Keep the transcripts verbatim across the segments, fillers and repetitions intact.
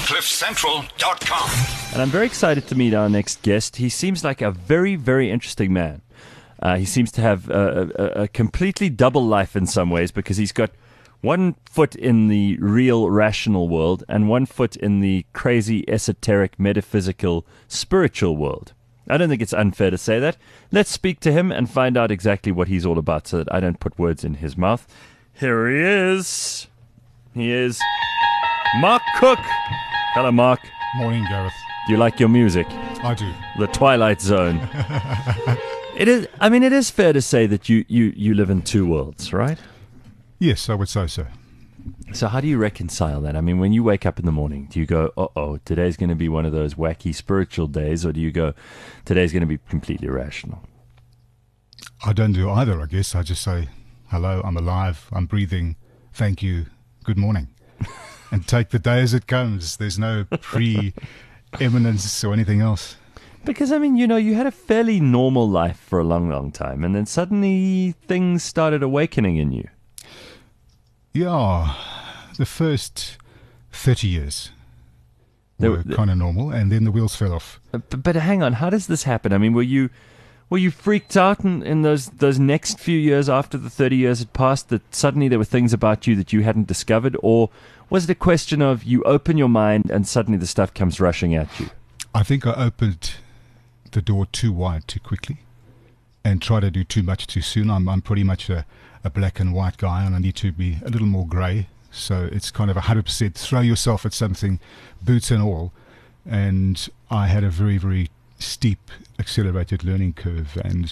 cliff central dot com. And I'm very excited to meet our next guest. He seems like a very, very interesting man. Uh, he seems to have a, a, a completely double life in some ways, because he's got one foot in the real, rational world and one foot in the crazy, esoteric, metaphysical, spiritual world. I don't think it's unfair to say that. Let's speak to him and find out exactly what he's all about so that I don't put words in his mouth. Here he is. He is Mark Cook. Hello, Mark. Morning, Gareth. Do you like your music? I do. The Twilight Zone. It is. I mean, it is fair to say that you, you, you live in two worlds, right? Yes, I would say so. So how do you reconcile that? I mean, when you wake up in the morning, do you go, uh-oh, today's going to be one of those wacky spiritual days, or do you go, today's going to be completely rational? I don't do either, I guess. I just say, hello, I'm alive, I'm breathing, thank you, good morning. And take the day as it comes. There's no pre-eminence or anything else. Because, I mean, you know, you had a fairly normal life for a long, long time, and then suddenly things started awakening in you. Yeah, the first thirty years There were were- kind of normal, and then the wheels fell off. But, but hang on, how does this happen? I mean, were you were you freaked out in, in those those next few years after the thirty years had passed, that suddenly there were things about you that you hadn't discovered? Or was it a question of you open your mind and suddenly the stuff comes rushing at you? I think I opened the door too wide too quickly and tried to do too much too soon. I'm, I'm pretty much a, a black and white guy, and I need to be a little more grey. So it's kind of one hundred percent throw yourself at something, boots and all. And I had a very, very steep, accelerated learning curve. And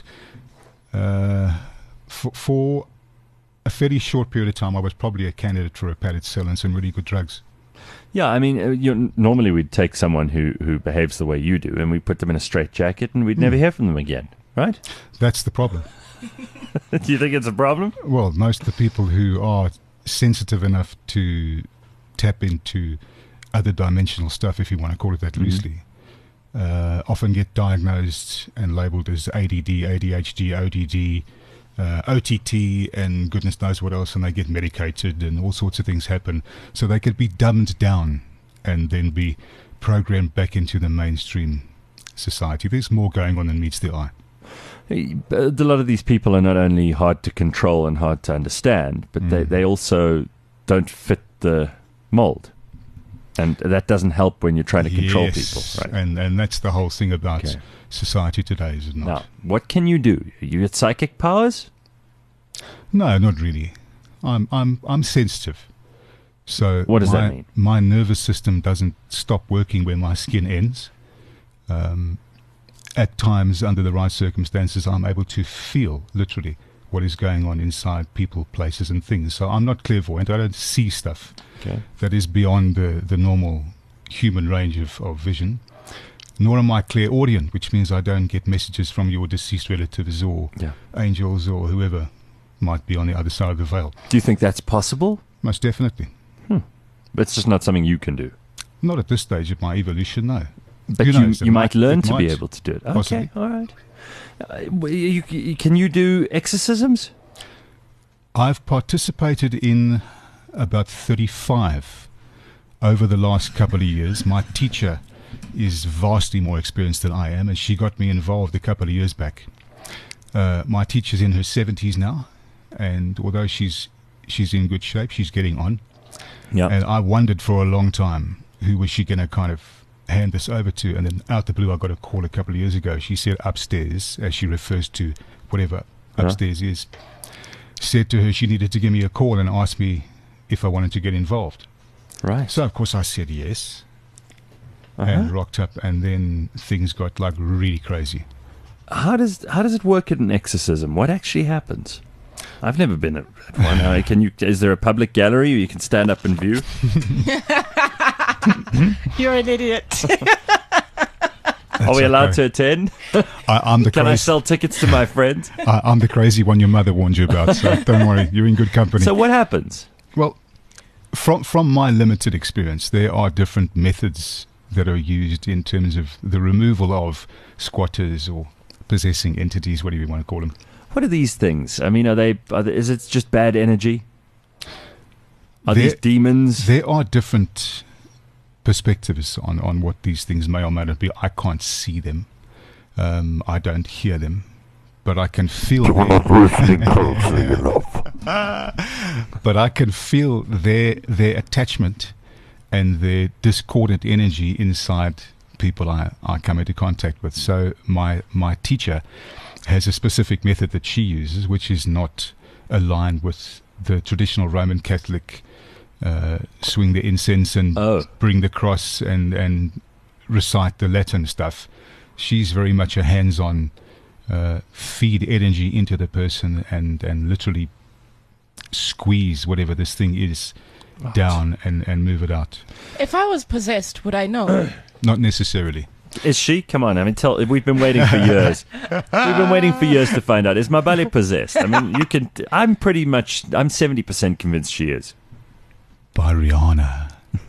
uh, for, for a fairly short period of time, I was probably a candidate for a padded cell and some really good drugs. Yeah, I mean, uh, you normally we'd take someone who, who behaves the way you do and we put them in a straitjacket and we'd never hear from them again, right? That's the problem. Do you think it's a problem? Well, most of the people who are sensitive enough to tap into other dimensional stuff, if you want to call it that loosely, uh, often get diagnosed and labeled as A D D, A D H D, O D D, uh, O T T, and goodness knows what else, and they get medicated and all sorts of things happen. So they could be dumbed down and then be programmed back into the mainstream society. There's more going on than meets the eye. A lot of these people are not only hard to control and hard to understand, but they, they also don't fit the mold. And that doesn't help when you're trying to control Yes, people, right? And, and that's the whole thing about Okay. society today, is it not? Now, what can you do? You get psychic powers? No, not really. I'm I'm I'm sensitive. So What does my, that mean? My nervous system doesn't stop working where my skin ends. Um, at times, under the right circumstances, I'm able to feel literally what is going on inside people, places, and things. So I'm not clairvoyant. I don't see stuff Okay. that is beyond the, the normal human range of, of vision. Nor am I clairaudient, which means I don't get messages from your deceased relatives or Yeah. angels or whoever might be on the other side of the veil. Do you think that's possible? Most definitely. But it's just not something you can do. Not at this stage of my evolution, no. But Who you, knows? It you might might- learn it to be might. able to do it. Okay, Possibly. all right. Uh, you, you, can you do exorcisms? I've participated in about thirty-five over the last couple of years. My teacher is vastly more experienced than I am, and she got me involved a couple of years back. Uh, my teacher's in her seventies now, and although she's she's in good shape, she's getting on. Yeah. And I wondered for a long time who was she going to kind of hand this over to. And then out the blue, I got a call a couple of years ago. She said upstairs, as she refers to whatever Yeah. upstairs is, said to her she needed to give me a call and ask me if I wanted to get involved. Right. So, of course, I said yes Uh-huh. and rocked up. And then things got like really crazy. How does how does it work at an exorcism? What actually happens? I've never been at one. Uh, Can you? Is there a public gallery where you can stand up and view? You're an idiot. Are we That's allowed okay. to attend? I, I'm the Can I crazy, sell tickets to my friends? I, I'm the crazy one your mother warned you about. So don't worry, you're in good company. So what happens? Well, from from my limited experience, there are different methods that are used in terms of the removal of squatters or possessing entities, whatever you want to call them. What are these things? I mean, are they? Are they is it just bad energy? Are There- these demons? There are different perspectives on, on what these things may or may not be. I can't see them. Um, I don't hear them. But I can feel their, but I can feel their their attachment and their discordant energy inside people I, I come into contact with. So my my teacher has a specific method that she uses, which is not aligned with the traditional Roman Catholic uh, swing the incense and Oh. bring the cross and, and recite the Latin stuff. She's very much a hands-on uh, feed energy into the person and, and literally squeeze whatever this thing is down and, and move it out. If I was possessed, would I know? Not necessarily. Is she? Come on, I mean, tell. We've been waiting for years. We've been waiting for years to find out. Is Mabale possessed? I mean, you can. I'm pretty much. I'm seventy percent convinced she is. By Rihanna.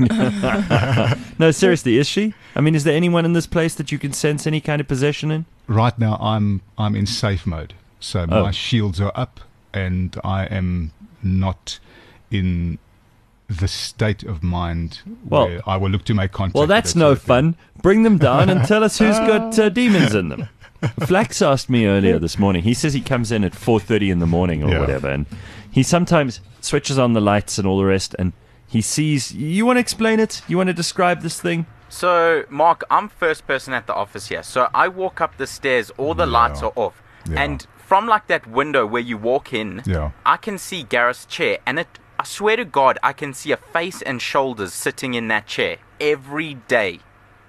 No, seriously, is she? I mean, is there anyone in this place that you can sense any kind of possession in? Right now, I'm I'm in safe mode, so Oh. my shields are up, and I am not in the state of mind Well- where I will look to make contact. Well, with that's that no sort of thing. fun. Bring them down and tell us who's got uh, demons in them. Flax asked me earlier this morning. He says he comes in at four thirty in the morning or Yeah. whatever, and he sometimes switches on the lights and all the rest, and he sees. You want to explain it? You want to describe this thing? So, Mark, I'm first person at the office here. So I walk up the stairs, all the Yeah. lights are off. Yeah. And from like that window where you walk in, Yeah. I can see Gareth's chair. And it, I swear to God, I can see a face and shoulders sitting in that chair every day.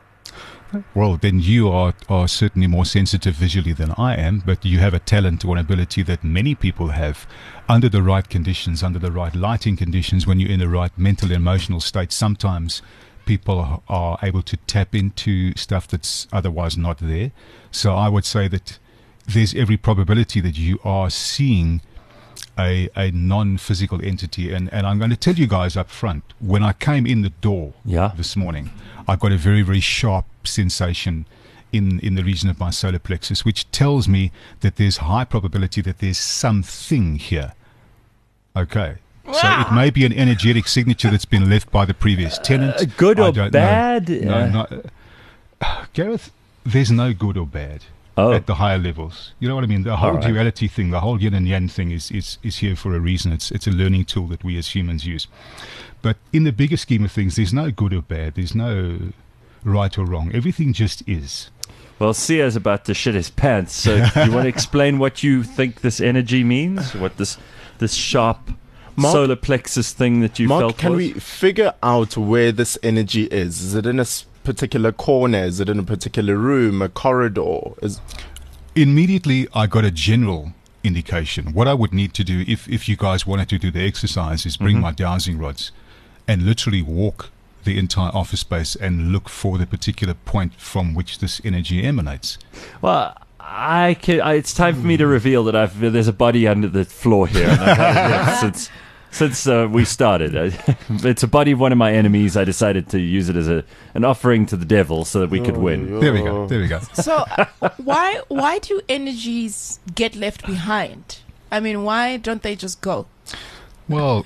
Well, then you are, are certainly more sensitive visually than I am, but you have a talent or an ability that many people have under the right conditions, under the right lighting conditions, when you're in the right mental and emotional state. Sometimes people are, are able to tap into stuff that's otherwise not there. So I would say that there's every probability that you are seeing a, a non-physical entity. And, and I'm going to tell you guys up front, when I came in the door Yeah. this morning, I got a very, very sharp sensation in, in the region of my solar plexus, which tells me that there's high probability that there's something here. Okay. So it may be an energetic signature that's been left by the previous tenant. Uh, good I or don't bad? know. No, Uh, not, uh, Gareth, there's no good or bad Oh. at the higher levels. You know what I mean? The whole All right. duality thing, the whole yin and yang thing is, is, is here for a reason. It's, it's a learning tool that we as humans use. But in the bigger scheme of things, there's no good or bad. There's no right or wrong. Everything just is. Well, Sia's about to shit his pants. So, you want to explain what you think this energy means? What this this sharp Mark- solar plexus thing that you Mark, felt can was? we figure out where this energy is? Is it in a s- particular corner? Is it in a particular room, a corridor? Is Immediately, I got a general indication. What I would need to do, if, if you guys wanted to do the exercise, is bring Mhm. my dowsing rods and literally walk the entire office space and look for the particular point from which this energy emanates. Well, I can, I, it's time for me to reveal that I've there's a body under the floor here. And I've had it there since since uh, we started. I, it's a body of one of my enemies. I decided to use it as a an offering to the devil so that we could win. There we go. There we go. So, uh, why why do energies get left behind? I mean, why don't they just go? Well,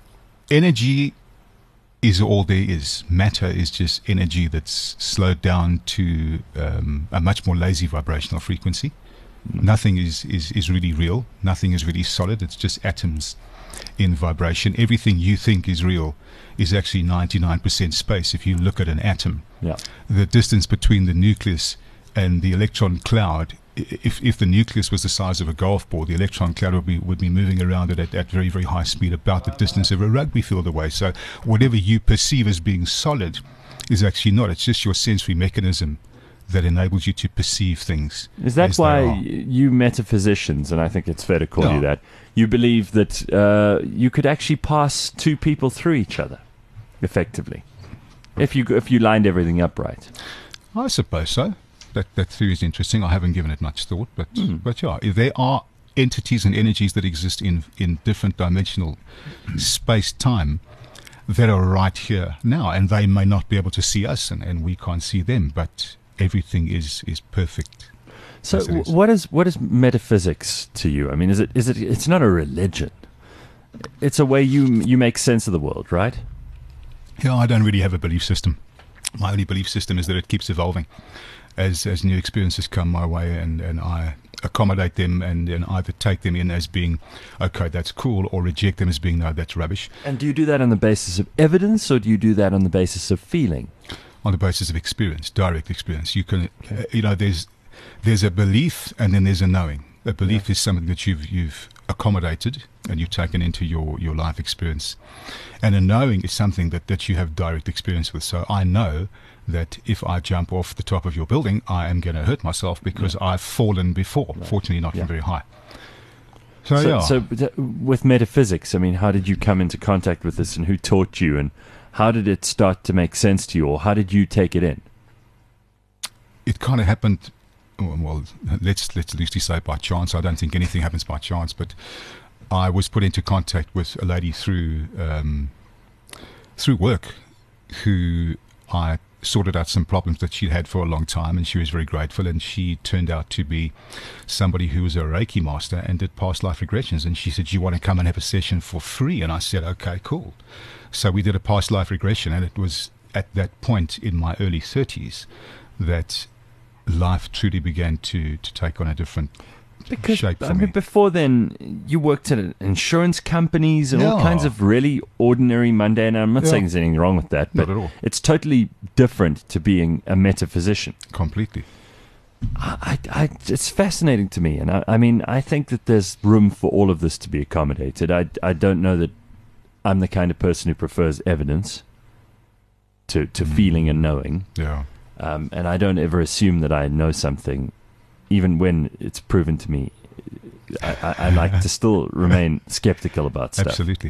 energy is all there is. Matter is just energy that's slowed down to um, a much more lazy vibrational frequency. Nothing is, is, is really real. Nothing is really solid. It's just atoms in vibration. Everything you think is real is actually ninety-nine percent space. If you look at an atom, Yeah. the distance between the nucleus and the electron cloud, i- if if the nucleus was the size of a golf ball, the electron cloud would be would be moving around it at, at very, very high speed, about the distance of a rugby field away. So whatever you perceive as being solid is actually not. It's just your sensory mechanism that enables you to perceive things. Is that as they why are. y- you metaphysicians, and I think it's fair to call Yeah. you that, you believe that uh, you could actually pass two people through each other, effectively, if you if you lined everything up right? I suppose so. That that theory is interesting. I haven't given it much thought, but but yeah, if there are entities and energies that exist in in different dimensional space time that are right here now, and they may not be able to see us, and, and we can't see them, but everything is is perfect. So, Yes, it w- is. what is what is metaphysics to you? I mean, is it is it? It's not a religion. It's a way you you make sense of the world, right? Yeah, I don't really have a belief system. my only belief system is that it keeps evolving as as new experiences come my way, and, and I accommodate them and, and either take them in as being, okay, that's cool, or reject them as being, no, that's rubbish. And do you do that on the basis of evidence, or do you do that on the basis of feeling? On the basis of experience, direct experience. You can, uh, you know, there's there's a belief and then there's a knowing. A belief yeah. is something that you've you've accommodated and you've taken into your, your life experience. And a knowing is something that, that you have direct experience with. So I know that if I jump off the top of your building, I am going to hurt myself because yeah. I've fallen before, right. fortunately not yeah. from very high. So, so, yeah. so th- with metaphysics, I mean, how did you come into contact with this, and who taught you, and how did it start to make sense to you, or how did you take it in? It kind of happened, well, let's let's loosely say by chance. I don't think anything happens by chance, but I was put into contact with a lady through um, through work who I sorted out some problems that she'd had for a long time, and she was very grateful, and she turned out to be somebody who was a Reiki master and did past life regressions, and she said, "Do you want to come and have a session for free?" And I said, okay, cool. So we did a past life regression, and it was at that point in my early thirties that life truly began to, to take on a different because, shape for I mean, me. Before then, you worked at insurance companies and yeah. all kinds of really ordinary, mundane. I'm not yeah. saying there's anything wrong with that, but not at all. It's totally different to being a metaphysician. Completely. I, I, I, it's fascinating to me, and I, I mean, I think that there's room for all of this to be accommodated. I, I don't know that I'm the kind of person who prefers evidence to, to mm. feeling and knowing. Yeah. Um, and I don't ever assume that I know something, even when it's proven to me. I, I, I like to still remain skeptical about stuff. Absolutely.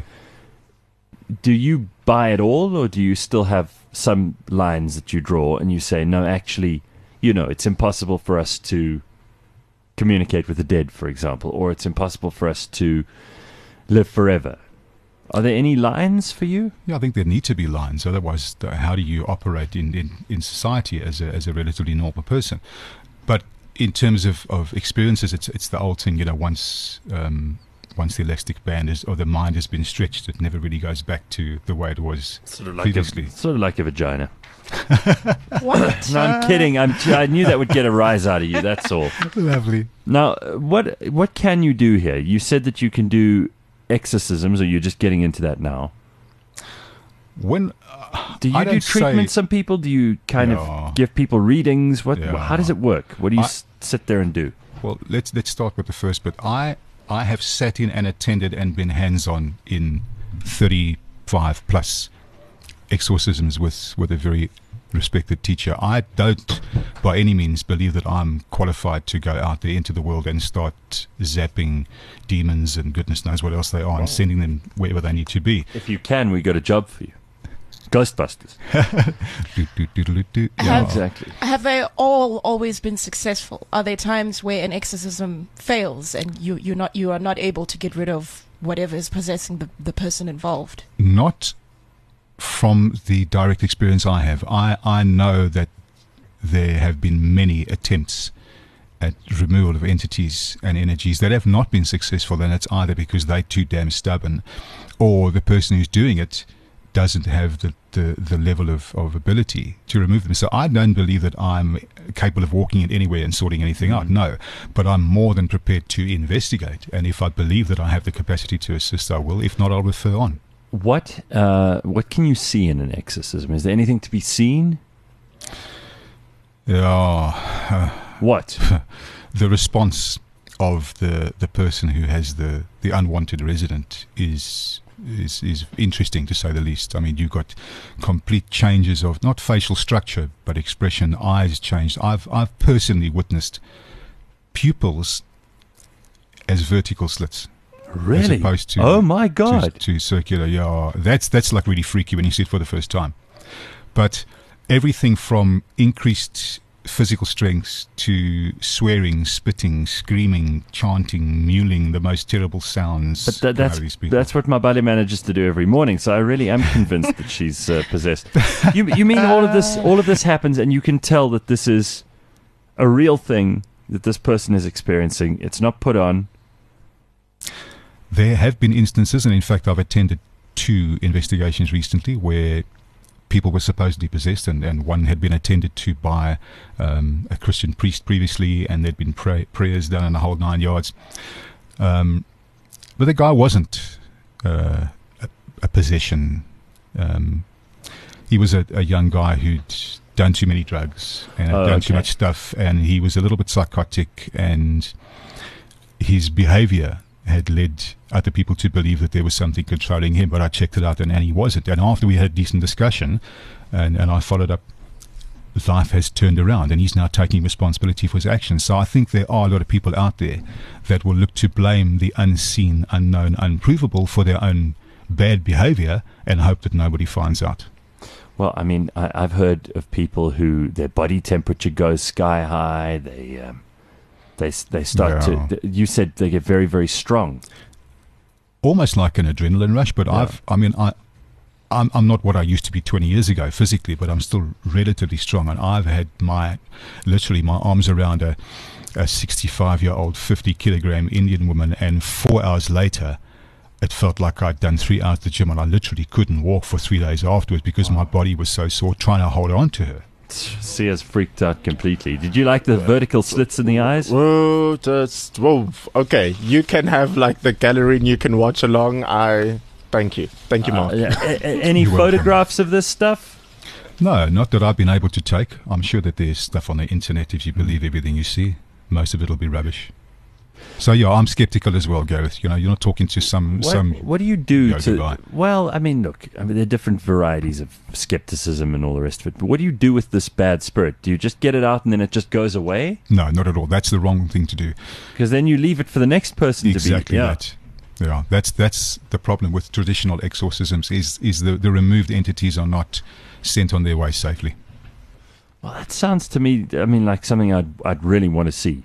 Do you buy it all, or do you still have some lines that you draw and you say, no, actually, you know, it's impossible for us to communicate with the dead, for example, or it's impossible for us to live forever? Are there any lines for you? Yeah, I think there need to be lines. Otherwise, the, how do you operate in, in, in society as a, as a relatively normal person? But in terms of, of experiences, it's it's the old thing, you know, once um, once the elastic band is, or the mind has been stretched, it never really goes back to the way it was sort of like previously. A, sort of like a vagina. What? No, I'm kidding. I'm, I knew that would get a rise out of you. That's all. Lovely. Now, what what can you do here? You said that you can do exorcisms, or you're just getting into that now? When uh, do you I do treatment? Say, some people do you kind yeah. of give people readings? What? Yeah. How does it work? What do you I, s- sit there and do? Well, let's let's start with the first bit. I I have sat in and attended and been hands-on in thirty-five plus exorcisms with with a very respected teacher. I don't by any means believe that I'm qualified to go out there into the world and start zapping demons and goodness knows what else they are, and sending them wherever they need to be. If you can, we got a job for you. Ghostbusters. do, do, do, do, do. Yeah. Exactly. Have they all always been successful? Are there times where an exorcism fails and you you're not you are not able to get rid of whatever is possessing the, the person involved? Not from the direct experience I have. I, I know that there have been many attempts at removal of entities and energies that have not been successful, and it's either because they're too damn stubborn, or the person who's doing it doesn't have the, the, the level of, of ability to remove them. So I don't believe that I'm capable of walking in anywhere and sorting anything out, no. But I'm more than prepared to investigate, and if I believe that I have the capacity to assist, I will. If not, I'll refer on. What uh, what can you see in an exorcism? Is there anything to be seen? Yeah. Uh, what? The response of the the person who has the, the unwanted resident is is is interesting, to say the least. I mean, you've got complete changes of not facial structure but expression. Eyes changed. I've I've personally witnessed pupils as vertical slits. Really? As opposed to, oh my God. To, to circular, yeah. That's that's like really freaky when you see it for the first time. But everything from increased physical strength to swearing, spitting, screaming, chanting, mewling, the most terrible sounds. But that, that's that's what my body manages to do every morning. So I really am convinced that she's uh, possessed. You you mean all of this all of this happens, and you can tell that this is a real thing that this person is experiencing. It's not put on. There have been instances, and in fact I've attended two investigations recently where people were supposedly possessed, and, and one had been attended to by um, a Christian priest previously, and there'd been pray- prayers done in the whole nine yards. Um, but the guy wasn't uh, a, a possession. Um, he was a, a young guy who'd done too many drugs and Oh, done okay. too much stuff, and he was a little bit psychotic, and his behavior had led other people to believe that there was something controlling him, but I checked it out and, and he wasn't. And after we had a decent discussion and, and I followed up, life has turned around and he's now taking responsibility for his actions. So I think there are a lot of people out there that will look to blame the unseen, unknown, unprovable for their own bad behavior and hope that nobody finds out. Well, I mean, I, I've heard of people who their body temperature goes sky high. They um, they they start Yeah. to. You said they get very very strong. Almost like an adrenaline rush, but Yeah. I've, I mean, I, I'm, I'm not what I used to be twenty years ago physically, but I'm still relatively strong. And I've had my, literally my arms around a, a sixty-five year old, fifty kilogram Indian woman, and four hours later, it felt like I'd done three hours at the gym, and I literally couldn't walk for three days afterwards because my body was so sore trying to hold on to her. Sia's freaked out completely. Did you like the vertical slits in the eyes? Whoa, just whoa. Okay, you can have like the gallery and you can watch along. I thank you, thank you, Mark. Uh, yeah. A- a- any You're welcome. photographs of this stuff? No, not that I've been able to take. I'm sure that there's stuff on the internet if you believe everything you see. Most of it will be rubbish. So yeah, I'm skeptical as well, Gareth. You know, you're not talking to some What, some. what do you do yogi to? guy. Well, I mean, look, I mean, there are different varieties of skepticism and all the rest of it. But what do you do with this bad spirit? Do you just get it out and then it just goes away? No, not at all. That's the wrong thing to do. Because then you leave it for the next person Exactly to be. Yeah. that. Yeah, that's that's the problem with traditional exorcisms. Is is the the removed entities are not sent on their way safely. Well, that sounds to me, I mean, like something I'd I'd really want to see.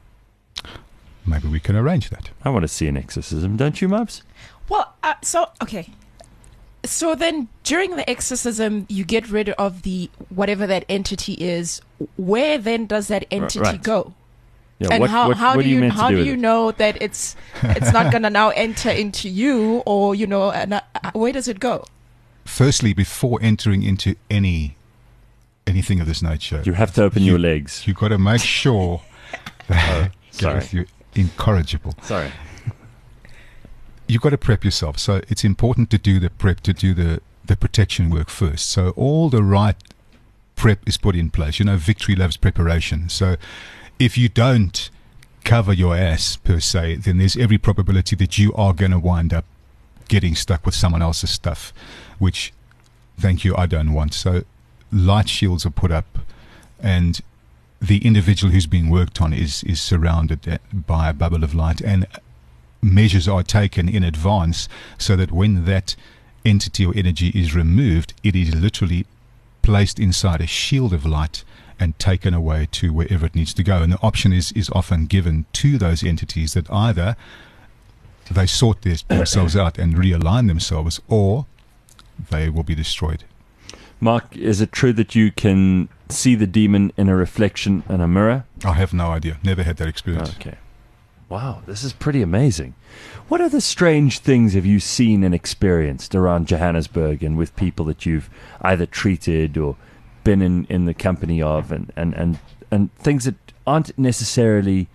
Maybe we can arrange that. I want to see an exorcism, don't you, Mubs? Well, uh, so okay. So then, during the exorcism, you get rid of the whatever that entity is. Where then does that entity right. go? Yeah. And what how what, how what do are you you meant how to do do with you it? know that it's it's not gonna now enter into you, or you know, and, uh, where does it go? Firstly, before entering into any anything of this nature, You have to open You- your legs. you've got to make sure that sorry. Gareth, you're incorrigible. Sorry. You've got to prep yourself. So it's important to do the prep, to do the, the protection work first. So all the right prep is put in place. You know, victory loves preparation. So if you don't cover your ass, per se, then there's every probability that you are going to wind up getting stuck with someone else's stuff, which, thank you, I don't want. So light shields are put up, and the individual who's being worked on is, is surrounded by a bubble of light, and measures are taken in advance so that when that entity or energy is removed, it is literally placed inside a shield of light and taken away to wherever it needs to go. And the option is, is often given to those entities that either they sort their, themselves out and realign themselves, or they will be destroyed. Mark, is it true that you can see the demon in a reflection in a mirror? I have no idea. Never had that experience. Okay. Wow, this is pretty amazing. What other strange things have you seen and experienced around Johannesburg and with people that you've either treated or been in, in the company of, and, and, and, and things that aren't necessarily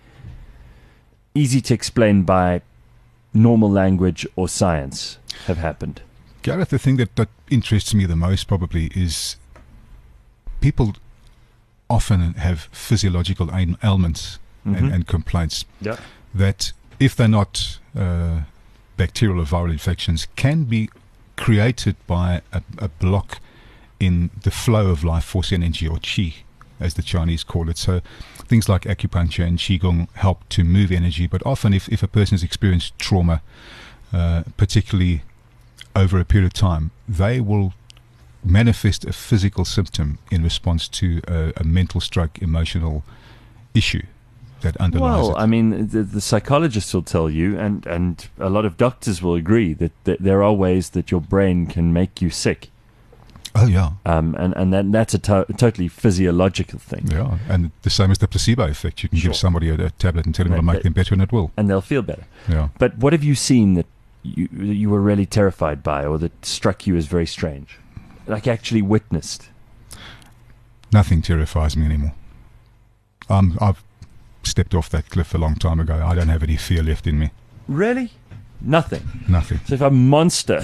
easy to explain by normal language or science have happened? Gareth, the thing that, that interests me the most probably is people often have physiological ail- ailments and, Mhm. and complaints Yeah. that, if they're not uh, bacterial or viral infections, can be created by a, a block in the flow of life force energy, or qi, as the Chinese call it. So things like acupuncture and qigong help to move energy, but often if, if a person has experienced trauma, uh, particularly over a period of time, they will manifest a physical symptom in response to a, a mental stroke, emotional issue that underlies Well, it. I mean, the, the psychologists will tell you, and, and a lot of doctors will agree, that, that there are ways that your brain can make you sick. Oh, yeah. Um, and and that, that's a, to- a totally physiological thing. Yeah, and the same as the placebo effect. You can Sure. give somebody a, a tablet and tell them it'll Right, make them better, and it will. And they'll feel better. Yeah. But what have you seen that you, that you were really terrified by, or that struck you as very strange? like actually witnessed? Nothing terrifies me anymore. Um, I've stepped off that cliff a long time ago. I don't have any fear left in me. Really? Nothing. Nothing. So if a monster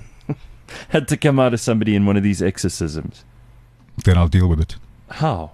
had to come out of somebody in one of these exorcisms, Then I'll deal with it. how?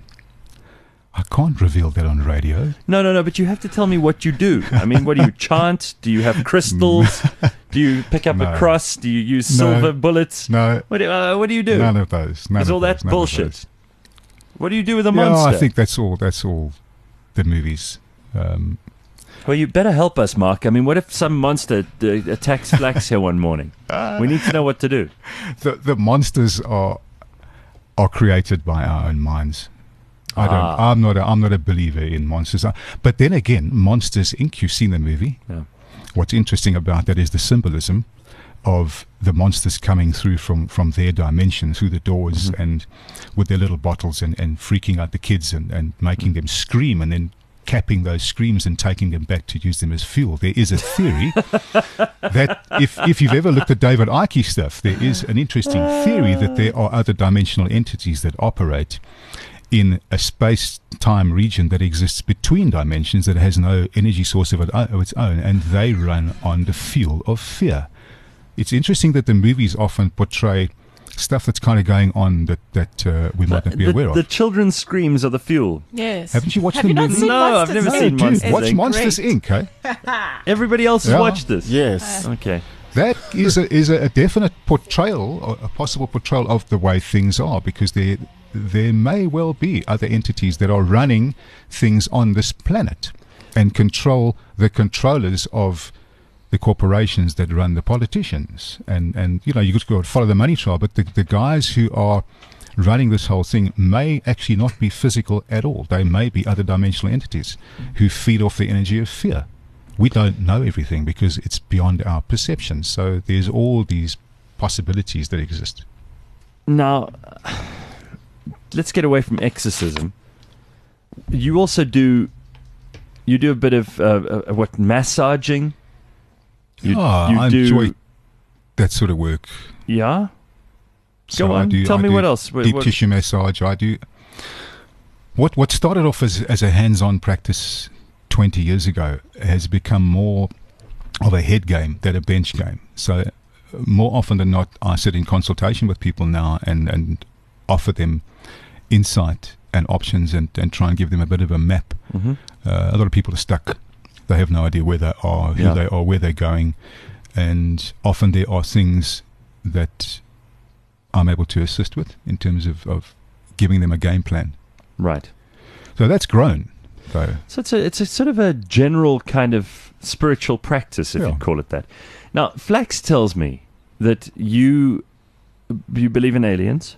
I can't reveal that on radio. No, no, no, but you have to tell me what you do. I mean, what do you chant? Do you have crystals? Do you pick up No. a cross? Do you use No. silver bullets? No, What do, uh, what do you do? none of those. None Is of all those, that none of bullshit? those. What do you do with a Yeah, monster? I think that's all. That's all. The movies. Um, Well, you better help us, Mark. I mean, what if some monster uh, attacks Flax here one morning? We need to know what to do. the the monsters are are created by our own minds. I don't. Ah. I'm not. A, I'm not a believer in monsters. I- But then again, Monsters Incorporated. You've seen the movie. Yeah. What's interesting about that is the symbolism of the monsters coming through from, from their dimension through the doors Mm-hmm. and with their little bottles and, and freaking out the kids and, and making them scream and then capping those screams and taking them back to use them as fuel. There is a theory that if, if you've ever looked at David Icke stuff, there is an interesting theory that there are other dimensional entities that operate in a space-time region that exists between dimensions that has no energy source of, it, of its own, and they run on the fuel of fear. It's interesting that the movies often portray stuff that's kind of going on that, that uh, we might not be the, aware the of. children's screams are the fuel. Yes. Haven't you watched Have the you not movie? seen No, I've Monsters, never Incorporated? seen Dude, Monsters, watch Inc. Monsters Great. Incorporated. Eh? Everybody else has Yeah. watched this. Yes. Okay. That is a, is a, a definite portrayal, or a possible portrayal of the way things are, because there there may well be other entities that are running things on this planet and control the controllers of the corporations that run the politicians. And, and you know, you could go follow the money trail, but the, the guys who are running this whole thing may actually not be physical at all. They may be other dimensional entities who feed off the energy of fear. We don't know everything because it's beyond our perception. So there's all these possibilities that exist. Now, let's get away from exorcism. You also do, you do a bit of uh, uh, what massaging. You, Ah, you I do, enjoy that sort of work. yeah. So Go I on, do- tell I me do what else. What- Deep what- tissue massage. I do. What what started off as as a hands-on practice twenty years ago has become more of a head game than a bench game. So uh, more often than not, I sit in consultation with people now and and offer them insight and options and and try and give them a bit of a map. Mhm. Uh, a lot of people are stuck. They have no idea where they are, who Yeah. they are, where they're going, and often there are things that I'm able to assist with in terms of, of giving them a game plan. Right. So that's grown, though. So it's a it's a sort of a general kind of spiritual practice, if Yeah. you call it that. Now, Flax tells me that you you believe in aliens.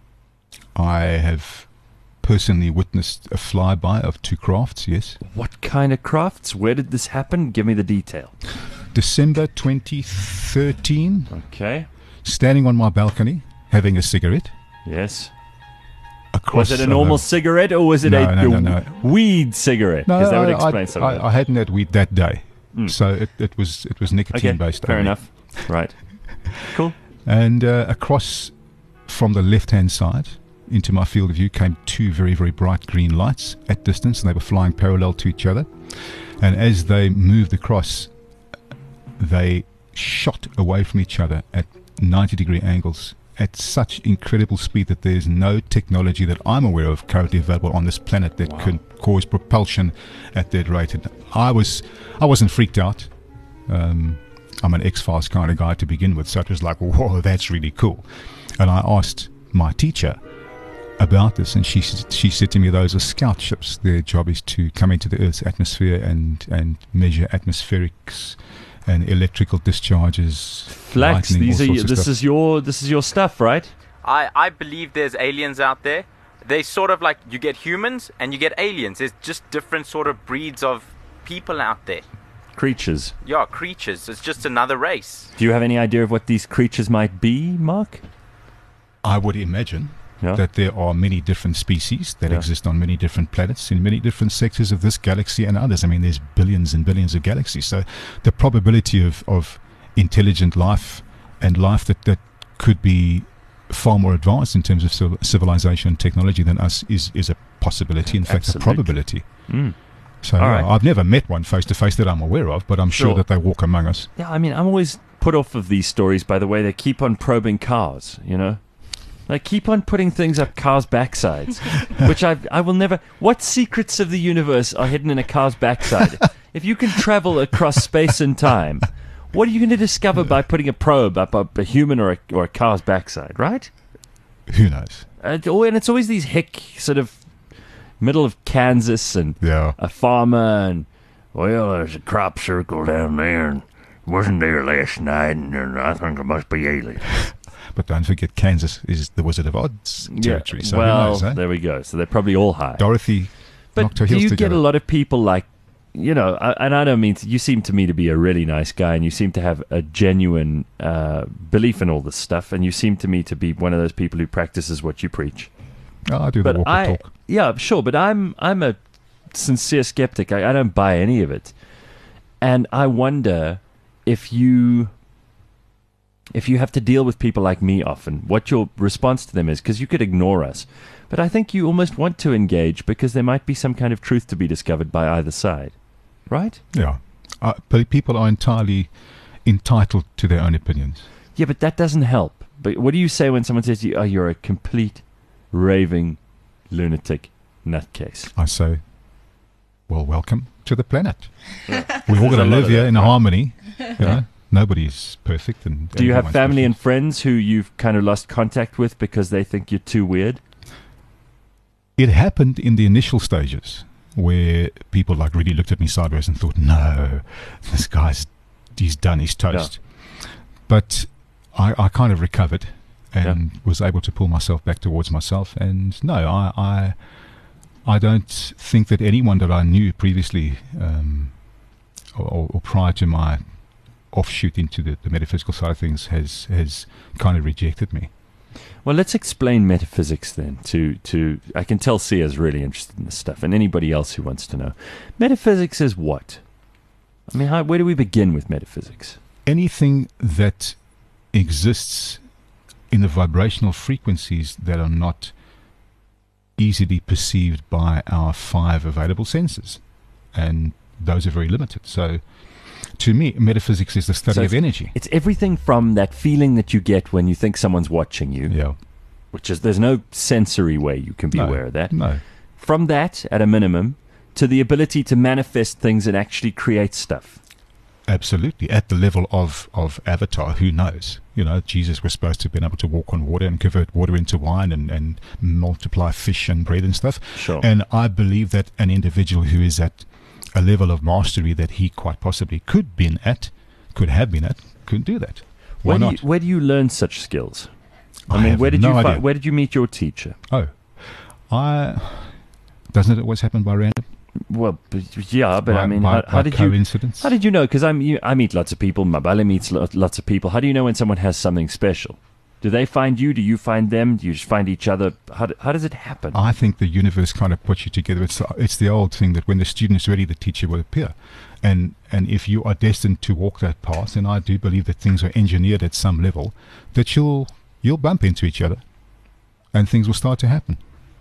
I have personally witnessed a flyby of two crafts, yes. What kind of crafts? Where did this happen? Give me the detail. December twenty thirteen, Okay. standing on my balcony, having a cigarette. Yes. Across, Was it a normal uh, cigarette or was it no, a, no, no, a no. weed cigarette? No, Because that would I- explain I, something. I, I hadn't had weed that day, Mm. so it, it was it was nicotine Okay, based. fair only. enough. Right. Cool. And uh, across from the left-hand side into my field of view came two very, very bright green lights at distance, and they were flying parallel to each other. And as they moved across, they shot away from each other at ninety degree angles at such incredible speed that there's no technology that I'm aware of currently available on this planet that Wow. could cause propulsion at that rate. And I was, I wasn't freaked out. Um, I'm an X-Files kind of guy to begin with, so it was like, whoa, that's really cool. And I asked my teacher about this, and she s- she said to me, those are scout ships. Their job is to come into the Earth's atmosphere and, and measure atmospherics and electrical discharges. Flax, lightning, these all are sorts of this stuff. is your this is your stuff, right? I, I believe there's aliens out there. They sort of like, you get humans and you get aliens. There's just different sort of breeds of people out there. Creatures. Yeah, creatures. It's just another race. Do you have any idea of what these creatures might be, Mark? I would imagine Yeah. that there are many different species that Yeah. exist on many different planets in many different sectors of this galaxy and others. I mean, there's billions and billions of galaxies. So the probability of, of intelligent life and life that, that could be far more advanced in terms of civil- civilization and technology than us is, is a possibility, in fact, Absolutely. a probability. Mm. So All yeah, right. I've never met one face to face that I'm aware of, but I'm sure. Sure. that they walk among us. Yeah, I mean, I'm always put off of these stories by the way they keep on probing cars, you know? They keep on putting things up cars' backsides, which I I will never... What secrets of the universe are hidden in a car's backside? If you can travel across space and time, what are you going to discover by putting a probe up, up a human or a, or a car's backside, right? Who knows? Uh, oh, and it's always these hick sort of middle of Kansas and Yeah. a farmer and, well, there's a crop circle down there and wasn't there last night and uh, I think it must be aliens. But don't forget, Kansas is the Wizard of Oz territory. So well, who knows, eh? there we go. So they're probably all high. Dorothy But knocked her do heels you together. get a lot of people like, you know, I, and I don't mean, to, you seem to me to be a really nice guy and you seem to have a genuine uh, belief in all this stuff and you seem to me to be one of those people who practices what you preach. Oh, I do the But walk I, and talk. yeah, sure, but I'm I'm a sincere skeptic. I, I don't buy any of it, and I wonder if you if you have to deal with people like me often, what your response to them is, because you could ignore us, but I think you almost want to engage because there might be some kind of truth to be discovered by either side, right? Yeah. Uh, but people are entirely entitled to their own opinions. Yeah, but that doesn't help. But what do you say when someone says to you, "Oh, you're a complete raving lunatic nutcase"? I say, well, welcome to the planet. We're all There's going a to lot live of here that, in right? harmony. You know, nobody's perfect. And Do you have everyone's family and perfect. friends who you've kind of lost contact with because they think you're too weird? It happened in the initial stages where people like really looked at me sideways and thought, no, this guy's he's done, he's toast. But I, I kind of recovered and was able to pull myself back towards myself. And no, I I, I don't think that anyone that I knew previously um, or, or prior to my offshoot into the, the metaphysical side of things has has kind of rejected me. Well, let's explain metaphysics then. To to I can tell Sia's really interested in this stuff, and anybody else who wants to know. Metaphysics is what? I mean, how, where do we begin with metaphysics? Anything that exists in the vibrational frequencies that are not easily perceived by our five available senses, and those are very limited. So to me, metaphysics is the study So of energy. It's everything from that feeling that you get when you think someone's watching you, Yeah. which is there's no sensory way you can be No, aware of that. No. From that, at a minimum, to the ability to manifest things and actually create stuff. Absolutely. At the level of, of Avatar, who knows? You know, Jesus was supposed to have been able to walk on water and convert water into wine and, and multiply fish and bread and stuff. Sure. And I believe that an individual who is at a level of mastery that he quite possibly could been at, could have been at, could do that. Why Where do, not? you, where do you learn such skills? I, I mean, have where did no you fi- idea. where did you meet your teacher? Oh, I doesn't it always happen by random? Well, b- yeah, but by, I mean, by, how, by how did you coincidence? how did you know? Because I'm you, I meet lots of people. Mabale meets lo- lots of people. How do you know when someone has something special? Do they find you? Do you find them? Do you just find each other? How, do, how does it happen? I think the universe kind of puts you together. It's the, it's the old thing that when the student is ready, the teacher will appear. And and if you are destined to walk that path, and I do believe that things are engineered at some level, that you'll you'll bump into each other, and things will start to happen.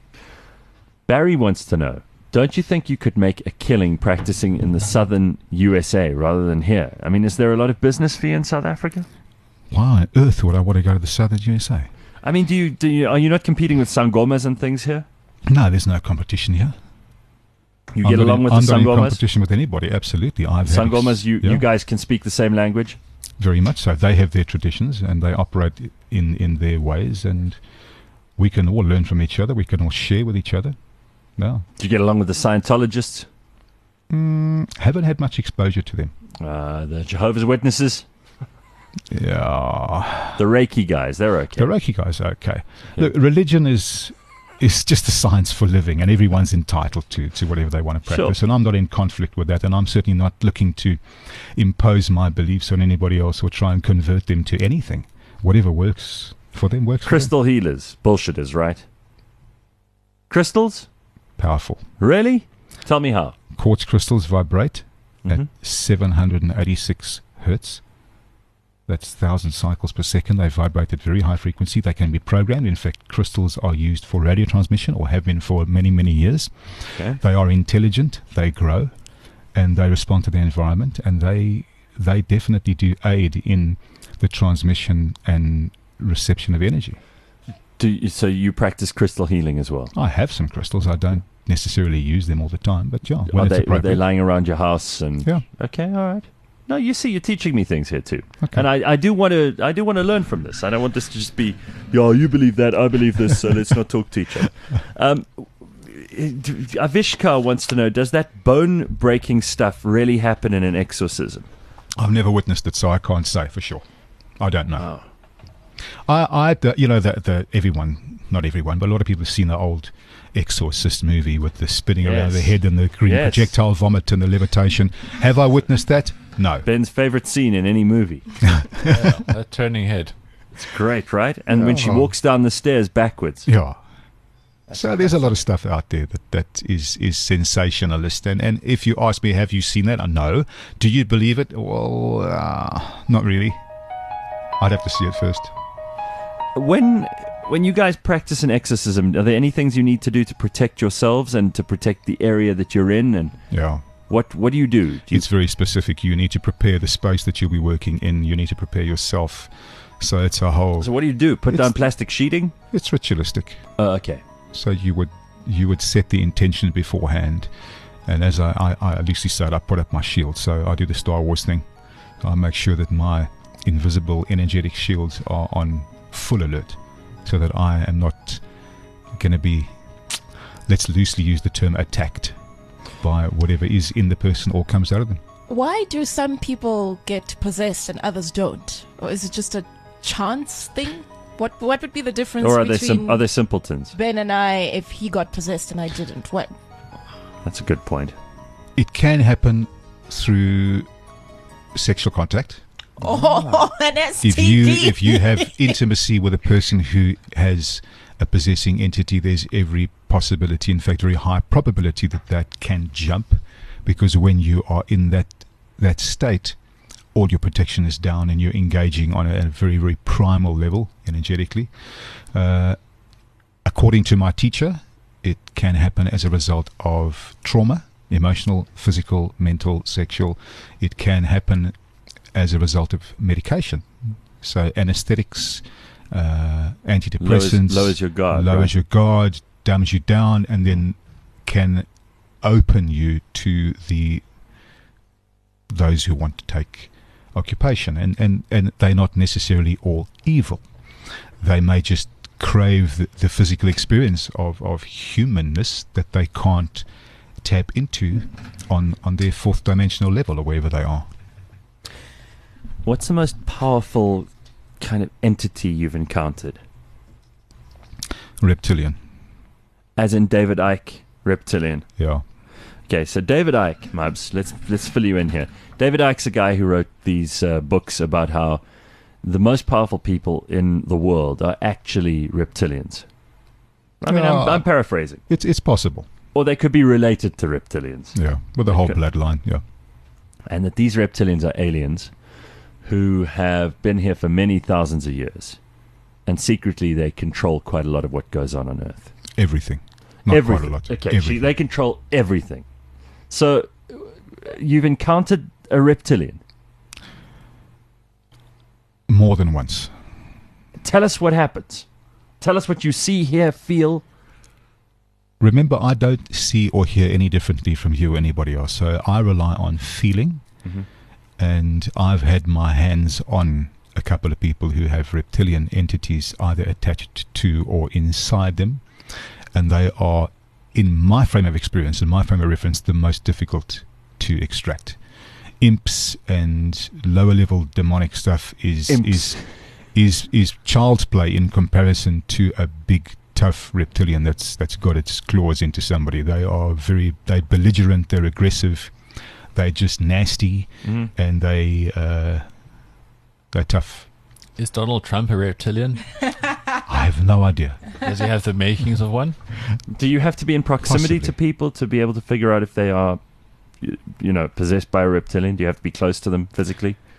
Barry wants to know, don't you think you could make a killing practicing in the southern U S A rather than here? I mean, is there a lot of business for you in South Africa? Why on earth would I want to go to the southern U S A? I mean, do you, do you are you not competing with sangomas and things here? No, there's no competition here. You I'm get not along in, with I'm the not in sangomas? competition with anybody. Absolutely, I've had ex- Sangomas, you, yeah, you guys can speak the same language? very much so. They have their traditions and they operate in in their ways, and we can all learn from each other. We can all share with each other. No, Do you get along with the Scientologists? mm, haven't had much exposure to them. Uh, the Jehovah's Witnesses? Yeah, The Reiki guys, they're okay. the Reiki guys are okay. Look, religion is is just a science for living, and everyone's entitled to to whatever they want to Sure. practice. And I'm not in conflict with that, and I'm certainly not looking to impose my beliefs on anybody else or try and convert them to anything. Whatever works for them works. Crystal healers, bullshitters, right? Crystals? For them. Powerful. Really? Tell me how. Quartz crystals vibrate Mhm. at seven hundred eighty-six hertz. That's one thousand cycles per second. They vibrate at very high frequency. They can be programmed. In fact, crystals are used for radio transmission, or have been for many, many years. Okay. They are intelligent. They grow, and they respond to the environment. And they they definitely do aid in the transmission and reception of energy. Do you, so you practice crystal healing as well? I have some crystals. I don't necessarily use them all the time, but yeah, when Are it's they, are they appropriate. lying around your house? And Yeah. Okay, all right. No, you see, you're teaching me things here too, Okay. and I, I do want to I do want to learn from this. I don't want this to just be, yeah, you believe that, I believe this, so let's not talk to each other. Um, Avishkar wants to know: does that bone breaking stuff really happen in an exorcism? I've never witnessed it, so I can't say for sure. I don't know. Oh. I, I, the, you know, the, the everyone, not everyone, but a lot of people have seen the old Exorcist movie with the spinning around Yes. the head and the green Yes. projectile vomit and the levitation. Have I witnessed that? No. Ben's favorite scene in any movie. Yeah, that turning head. It's great, right? And when she Yeah. walks down the stairs backwards. Yeah. So there's a lot of stuff out there that, that is, is sensationalist. And, and if you ask me, have you seen that? Uh, no. Do you believe it? Well, uh, not really. I'd have to see it first. When when you guys practice an exorcism, are there any things you need to do to protect yourselves and to protect the area that you're in? And Yeah. what what do you do? do you, It's very specific. You need to prepare the space that you'll be working in. You need to prepare yourself. So it's a whole... so what do you do? Put It's- down plastic sheeting? It's ritualistic. Oh, okay. So you would you would set the intention beforehand, and as I, I, I at least said, I put up my shield. So I do the Star Wars thing. I make sure that my invisible energetic shields are on full alert, so that I am not going to be, let's loosely use the term, attacked by whatever is in the person or comes out of them. Why do some people get possessed and others don't? Or is it just a chance thing? What What would be the difference Or are they between sim- are they simpletons? Ben and I if he got possessed and I didn't? What? That's a good point. It can happen through sexual contact. Oh, an S T D. If you if you have intimacy with a person who has a possessing entity, there's every possibility, in fact, very high probability that that can jump, because when you are in that that state, all your protection is down and you're engaging on a, a very very primal level energetically. Uh, according to my teacher, it can happen as a result of trauma, emotional, physical, mental, sexual. It can happen as a result of medication. So anesthetics, uh, antidepressants, Lowers- lowers your guard, lowers right? your guard, dumbs you down, and then can open you to the those who want to take occupation. And, and, and they're not necessarily all evil. They may just crave the, the physical experience of, of humanness that they can't tap into on, on their fourth dimensional level or wherever they are. What's the most powerful kind of entity you've encountered? Reptilian. As in David Icke, reptilian. Yeah. Okay, so David Icke, Mubs, let's let's fill you in here. David Icke's a guy who wrote these uh, books about how the most powerful people in the world are actually reptilians. I mean, I'm, Uh, I'm paraphrasing. It's it's possible. Or they could be related to reptilians. Yeah. With the whole Okay. bloodline. Yeah. And that these reptilians are aliens who have been here for many thousands of years. And secretly they control quite a lot of what goes on on Earth. Everything. Not everything. quite a lot. Okay, Everything. she- they control everything. So uh, you've encountered a reptilian. More than once. Tell us what happens. Tell us what you see, hear, feel. Remember, I don't see or hear any differently from you or anybody else. So I rely on feeling. Mhm. And I've had my hands on a couple of people who have reptilian entities either attached to or inside them. And they are, in my frame of experience, in my frame of reference, the most difficult to extract. Imps and lower level demonic stuff is Imps. is is is child's play in comparison to a big tough reptilian that's that's got its claws into somebody. They are very they're belligerent, they're aggressive, they're just nasty, Mhm. and they uh, they're tough. Is Donald Trump a reptilian? I have no idea. Does he have the makings of one? Do you have to be in proximity Possibly. to people to be able to figure out if they are, y- you know, possessed by a reptilian? Do you have to be close to them physically?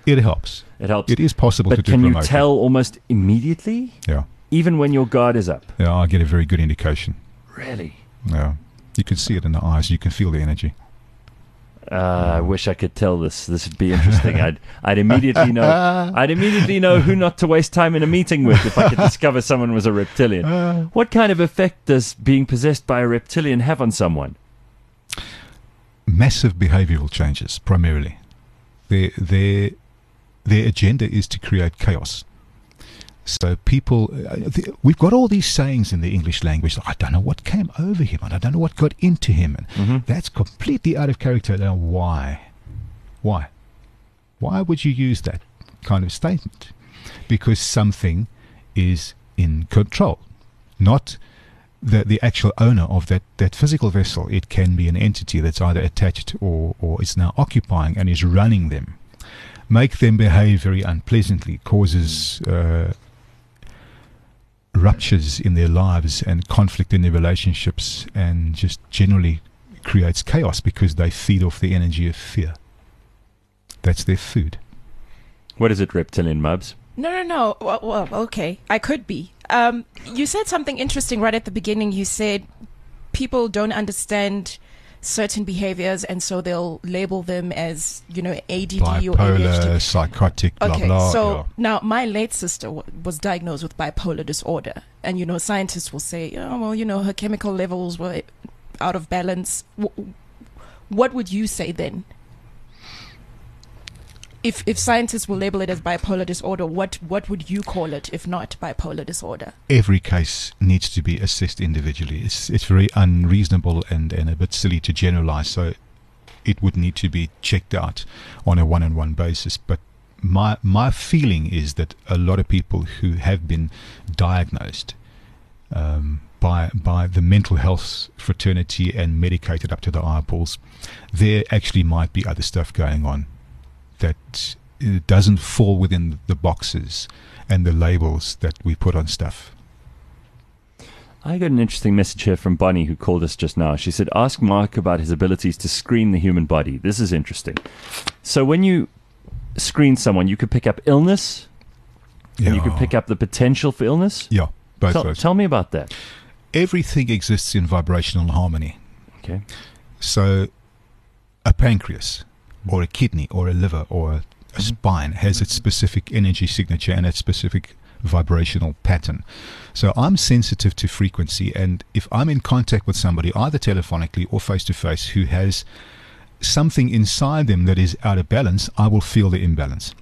It helps. It helps. It is possible but to do can you remotely. tell almost immediately, Yeah. even when your guard is up? Yeah, I get a very good indication. Really? Yeah. You can see it in the eyes. You can feel the energy. Uh, I wish I could tell this. This would be interesting. I'd, I'd immediately know. I'd immediately know who not to waste time in a meeting with if I could discover someone was a reptilian. Uh, What kind of effect does being possessed by a reptilian have on someone? massive behavioral changes, primarily. Their, their, their agenda is to create chaos. So people, uh, th- we've got all these sayings in the English language. I don't know what came over him, and I don't know what got into him. And Mm-hmm. that's completely out of character. Now, why? Why? Why would you use that kind of statement? Because something is in control, not the the actual owner of that, that physical vessel. It can be an entity that's either attached or, or is now occupying and is running them. Make them behave very unpleasantly, causes uh, ruptures in their lives and conflict in their relationships, and just generally creates chaos because they feed off the energy of fear. That's their food. What is it, reptilian Mubs? No, no, no. Well, well, okay. I could be. Um, you said something interesting right at the beginning. You said people don't understand certain behaviors, and so they'll label them as, you know, A D D or A D H D. Bipolar, psychotic, blah, Okay, blah. so yeah. now my late sister w- was diagnosed with bipolar disorder, and you know, scientists will say, oh, well, you know, her chemical levels were out of balance. W- what would you say then? If if scientists will label it as bipolar disorder, what what would you call it if not bipolar disorder? Every case needs to be assessed individually. It's it's very unreasonable and, and a bit silly to generalize. So it would need to be checked out on a one-on-one basis. But my my feeling is that a lot of people who have been diagnosed um, by by the mental health fraternity and medicated up to the eyeballs, there actually might be other stuff going on that uh, doesn't fall within the boxes and the labels that we put on stuff. I got an interesting message here from Bonnie, who called us just now. She said, ask Mark about his abilities to screen the human body. This is interesting. So when you screen someone, you could pick up illness, and you could pick up the potential for illness? Yeah, both Tell, those. tell me about that. Everything exists in vibrational harmony. Okay. So a pancreas or a kidney or a liver or a, a spine has its specific energy signature and its specific vibrational pattern. So I'm sensitive to frequency, and if I'm in contact with somebody either telephonically or face to face who has something inside them that is out of balance, I will feel the imbalance.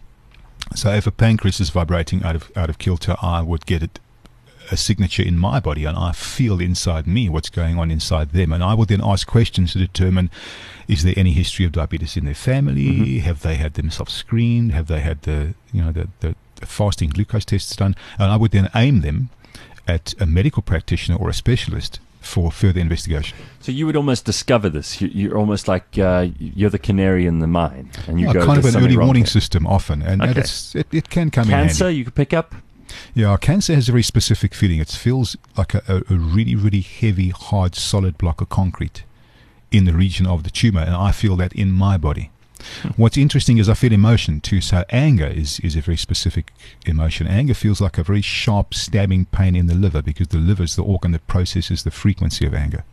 So if a pancreas is vibrating out of out of kilter, I would get it a signature in my body, and I feel inside me what's going on inside them, and I would then ask questions to determine, is there any history of diabetes in their family? Mm-hmm. Have they had themselves screened? Have they had the you know the, the, the fasting glucose tests done? And I would then aim them at a medical practitioner or a specialist for further investigation. So you would almost discover this. You, you're almost like uh, you're the canary in the mine, and you yeah, go kind of "There's an something early wrong warning here." system often, and, and Okay. it's, it, it can come Cancer, in handy. you could pick up. Yeah, cancer has a very specific feeling. It feels like a, a, a really, really heavy, hard, solid block of concrete in the region of the tumor, and I feel that in my body. Hmm. What's interesting is I feel emotion too. So anger is, is a very specific emotion. Anger feels like a very sharp, stabbing pain in the liver, because the liver is the organ that processes the frequency of anger.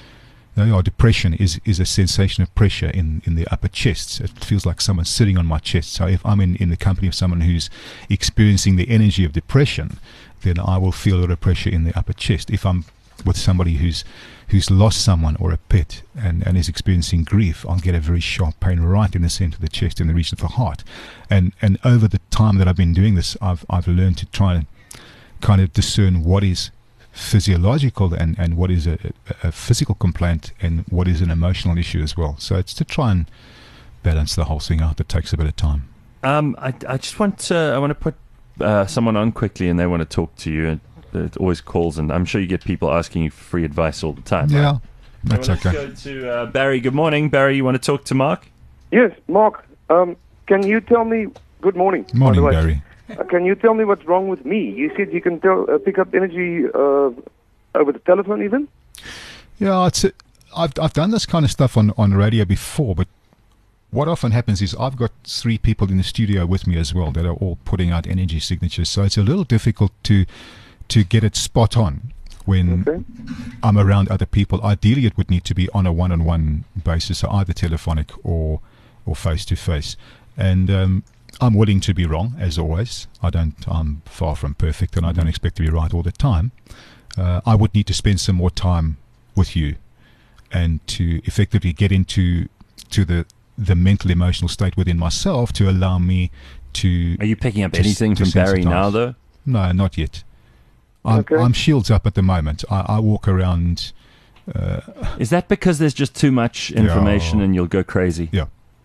Now, yeah, depression is, is a sensation of pressure in, in the upper chest. It feels like someone's sitting on my chest. So if I'm in, in the company of someone who's experiencing the energy of depression, then I will feel a lot of pressure in the upper chest. If I'm with somebody who's who's lost someone or a pet and, and is experiencing grief, I'll get a very sharp pain right in the center of the chest, in the region of the heart. And and over the time that I've been doing this, I've I've learned to try and kind of discern what is physiological and, and what is a, a physical complaint and what is an emotional issue as well. So it's to try and balance the whole thing out. That takes a bit of time. Um, I, I just want to, I want to put uh, someone on quickly, and they want to talk to you. And it always calls, and I'm sure you get people asking you for free advice all the time. Yeah, right? that's So let's okay. go to uh, Barry. Good morning, Barry. You want to talk to Mark? Yes, Mark, um, can you tell me... Good morning. by the Morning, way. Barry. Uh, can you tell me what's wrong with me? You said you can tell, uh, pick up energy uh, over the telephone even? Yeah, it's a, I've I've done this kind of stuff on, on radio before, but what often happens is I've got three people in the studio with me as well that are all putting out energy signatures. So it's a little difficult to to get it spot on when Okay. I'm around other people. Ideally, it would need to be on a one-on-one basis, so either telephonic or or face-to-face. And um, I'm willing to be wrong, as always. I don't. I'm far from perfect, and I don't expect to be right all the time. Uh, I would need to spend some more time with you, and to effectively get into to the the mental emotional state within myself to allow me to. Are you picking up to- anything to from Barry sensitize. now, though? No, not yet. I'm, Okay. I'm shields up at the moment. I, I walk around. Uh, Is that because there's just too much information Yeah. and you'll go crazy? Yeah.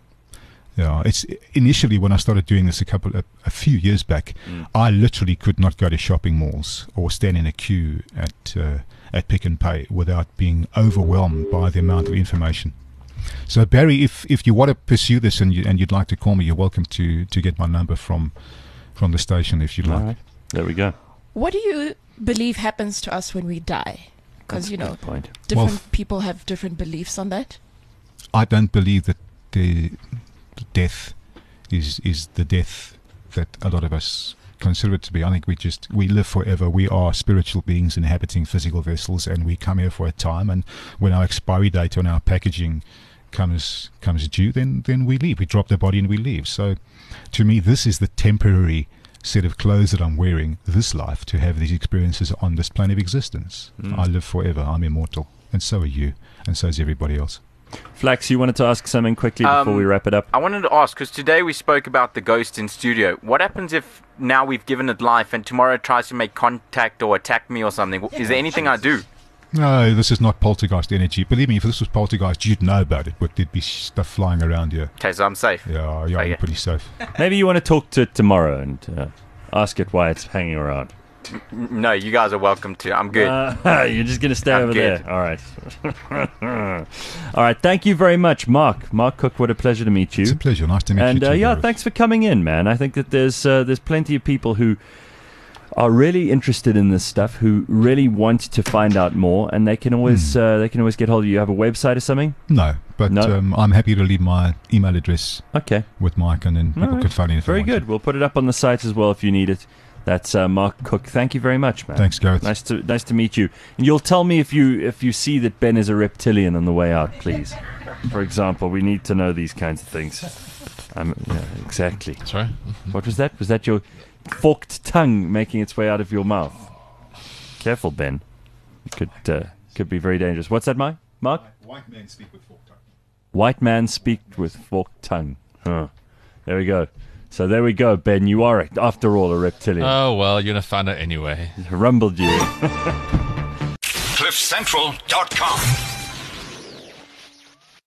Yeah, it's initially when I started doing this a couple, a, a few years back, Mm. I literally could not go to shopping malls or stand in a queue at uh, at Pick and Pay without being overwhelmed by the amount of information. So Barry, if if you want to pursue this and you and you'd like to call me, you're welcome to to get my number from from the station if you'd All like. right. There we go. What do you believe happens to us when we die? Because, you know, Good point. different Well, people have different beliefs on that. I don't believe that the, the death is is the death that a lot of us consider it to be. I think we just we live forever. We are spiritual beings inhabiting physical vessels, and we come here for a time. And when our expiry date on our packaging comes comes due, then then we leave. We drop the body and we leave. So, to me, this is the temporary set of clothes that I'm wearing this life to have these experiences on this plane of existence. Mm. I live forever. I'm immortal, and so are you, and so is everybody else. Flax, you wanted to ask something quickly before Um, we wrap it up? I wanted to ask, because today we spoke about the ghost in studio. What happens if now we've given it life and tomorrow it tries to make contact or attack me or something? Is there anything I do? No, this is not poltergeist energy. Believe me, if this was poltergeist, you'd know about it, but there'd be stuff flying around here. Okay, so I'm safe. Yeah, yeah, Okay. you're pretty safe. Maybe you want to talk to it tomorrow and uh, ask it why it's hanging around. N- No, you guys are welcome to. I'm good. Uh, you're just going to stay I'm over good. there. All right. All right. Thank you very much, Mark. Mark Cook, what a pleasure to meet you. It's a pleasure. Nice to meet And you uh, too. yeah, Gareth. thanks for coming in, man. I think that there's uh, there's plenty of people who are really interested in this stuff, who really want to find out more, and they can always Hmm. uh, they can always get hold of you. You have a website or something? No, but No? Um, I'm happy to leave my email address Okay, with Mike, and then people right. could phone in if they very want good. We'll put it up on the site as well if you need it. That's uh, Mark Cook. Thank you very much, man. to. Thanks, Gareth. Nice to nice to meet you. And you'll tell me if you if you see that Ben is a reptilian on the way out, please. For example, we need to know these kinds of things. Um, yeah, exactly. Sorry? What was that? Was that your forked tongue making its way out of your mouth? Careful, Ben. It could uh, could be very dangerous. What's that, Mike? Mark? White men speak with forked tongue. White man speak with forked tongue. Huh. There we go. So there we go, Ben. You are, after all, a reptilian. Oh, well, you're going to find out anyway. Rumbled you. cliff central dot com